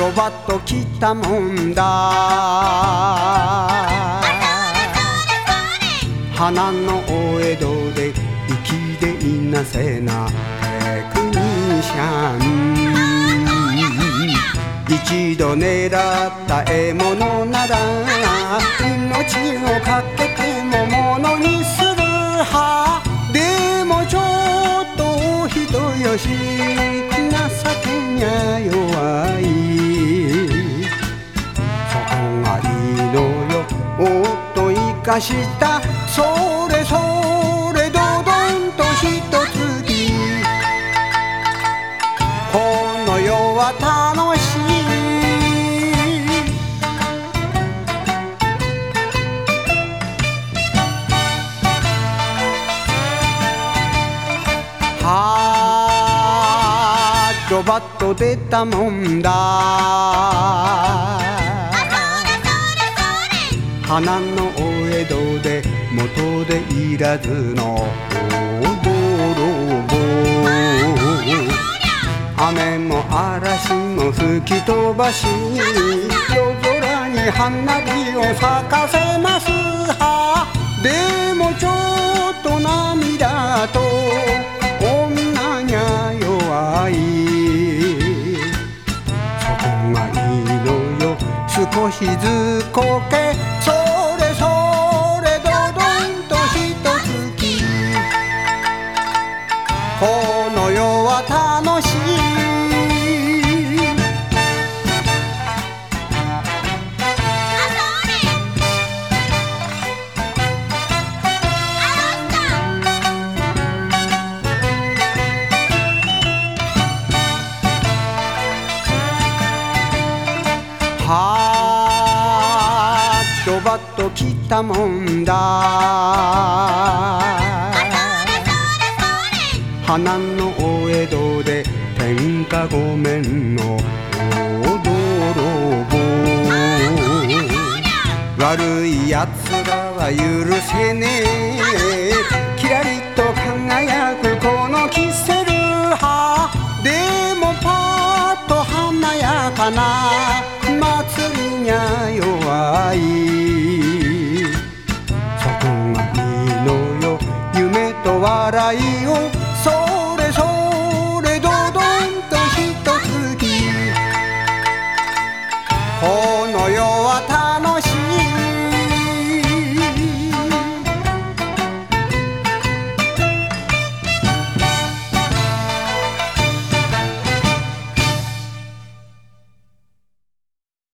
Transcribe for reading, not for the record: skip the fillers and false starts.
ドバッと来たもんだ。花のお江戸で粋でいなせなテクニシャン。一度狙った獲物なら命をかけてもものにするは。でもちょっとお人よし情けにゃ弱い。そこがいいのよおっと生かした。それそれドドンとひとつき。この世は楽しい。ドバッと出たもんだ。花のお江戸で元でいらずの泥棒。雨も嵐も吹き飛ばし夜空に花火を咲かせますは。でもちょっと涙と女にゃ弱い。そこがいいのよ少しずこけ。それそれドドンとひとつき。この世は楽しい。ドバッと来たもんだ。花のお江戸で天下御免の大泥棒。悪いやつらは許せねえ。キラリと輝くこのキセルは。でもパッと華やかな